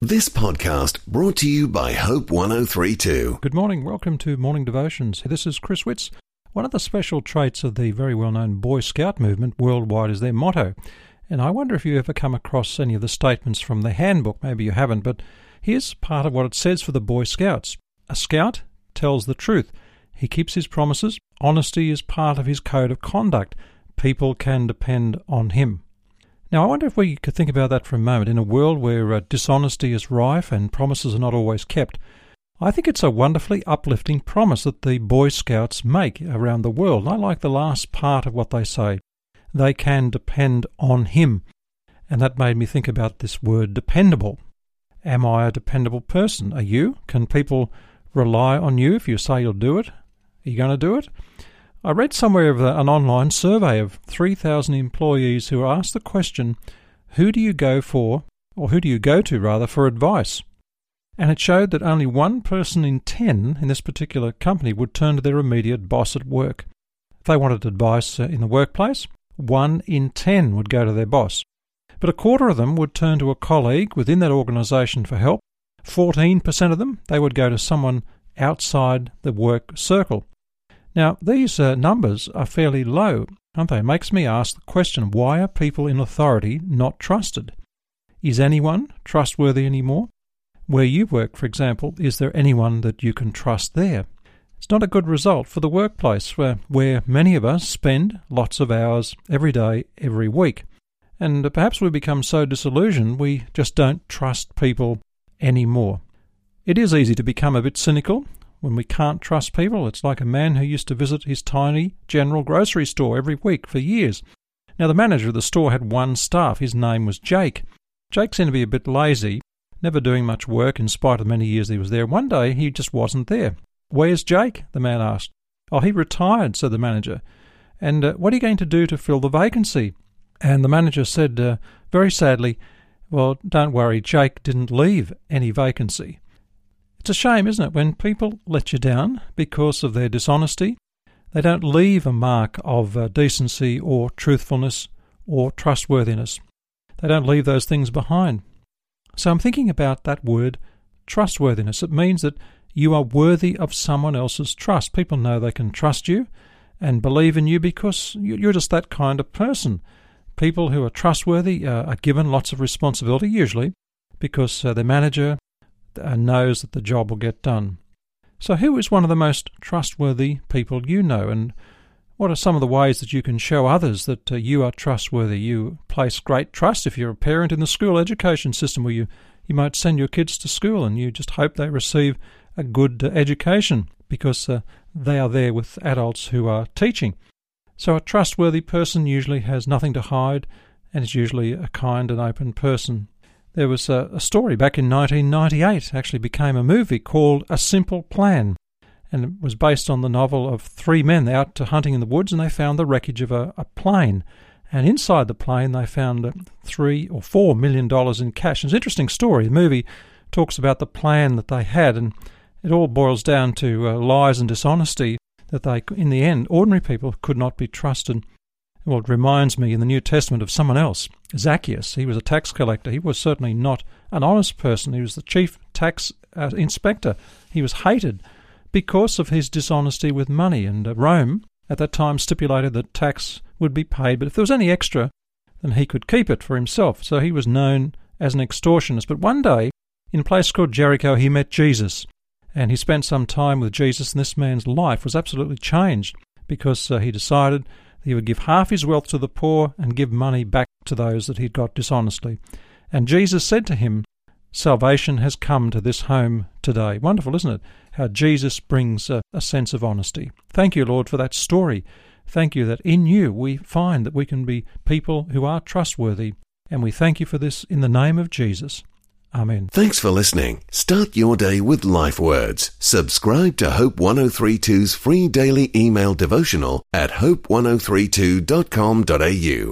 This podcast brought to you by Hope 1032. Good morning. Welcome to Morning Devotions. This is Chris Witts. One of the special traits of the very well-known Boy Scout movement worldwide is their motto. And I wonder if you ever come across any of the statements from the handbook. Maybe you haven't, but here's part of what it says for the Boy Scouts. A scout tells the truth. He keeps his promises. Honesty is part of his code of conduct. People can depend on him. Now, I wonder if we could think about that for a moment. In a world where dishonesty is rife and promises are not always kept, I think it's a wonderfully uplifting promise that the Boy Scouts make around the world. And I like the last part of what they say. They can depend on him. And that made me think about this word dependable. Am I a dependable person? Are you? Can people rely on you if you say you'll do it? Are you going to do it? I read somewhere of an online survey of 3,000 employees who were asked the question, who do you go to for advice? And it showed that only 1 person in 10 in this particular company would turn to their immediate boss at work. If they wanted advice in the workplace, 1 in 10 would go to their boss. But a quarter of them would turn to a colleague within that organisation for help. 14% of them, they would go to someone outside the work circle. Now, these numbers are fairly low, aren't they? It makes me ask the question, why are people in authority not trusted? Is anyone trustworthy anymore? Where you work, for example, is there anyone that you can trust there? It's not a good result for the workplace, where many of us spend lots of hours every day, every week. And perhaps we become so disillusioned we just don't trust people anymore. It is easy to become a bit cynical when we can't trust people. It's like a man who used to visit his tiny general grocery store every week for years. Now, the manager of the store had 1 staff. His name was Jake. Jake seemed to be a bit lazy, never doing much work in spite of the many years he was there. One day, he just wasn't there. "Where's Jake?" the man asked. "Oh, he retired," said the manager. "And what are you going to do to fill the vacancy?" And the manager said, very sadly, "Well, don't worry, Jake didn't leave any vacancy." It's a shame, isn't it, when people let you down because of their dishonesty. They don't leave a mark of decency or truthfulness or trustworthiness. They don't leave those things behind. So I'm thinking about that word, trustworthiness. It means that you are worthy of someone else's trust. People know they can trust you and believe in you because you're just that kind of person. People who are trustworthy are given lots of responsibility, usually, because their manager knows that the job will get done. So who is one of the most trustworthy people you know, and what are some of the ways that you can show others that you are trustworthy? You place great trust if you're a parent in the school education system where you might send your kids to school and you just hope they receive a good education because they are there with adults who are teaching. So a trustworthy person usually has nothing to hide and is usually a kind and open person. There was a story back in 1998, actually became a movie called A Simple Plan, and it was based on the novel of 3 men out hunting in the woods, and they found the wreckage of a plane. And inside the plane they found $3 or $4 million in cash. It's an interesting story. The movie talks about the plan that they had, and it all boils down to lies and dishonesty that they, in the end, ordinary people could not be trusted. Well, it reminds me in the New Testament of someone else, Zacchaeus. He was a tax collector. He was certainly not an honest person. He was the chief tax inspector. He was hated because of his dishonesty with money. And Rome, at that time, stipulated that tax would be paid, but if there was any extra, then he could keep it for himself. So he was known as an extortionist. But one day, in a place called Jericho, he met Jesus. And he spent some time with Jesus, and this man's life was absolutely changed because he decided he would give half his wealth to the poor and give money back to those that he'd got dishonestly. And Jesus said to him, "Salvation has come to this home today." Wonderful, isn't it? How Jesus brings a sense of honesty. Thank you, Lord, for that story. Thank you that in you we find that we can be people who are trustworthy. And we thank you for this in the name of Jesus. Amen. Thanks for listening. Start your day with Life Words. Subscribe to Hope 1032's free daily email devotional at hope1032.com.au.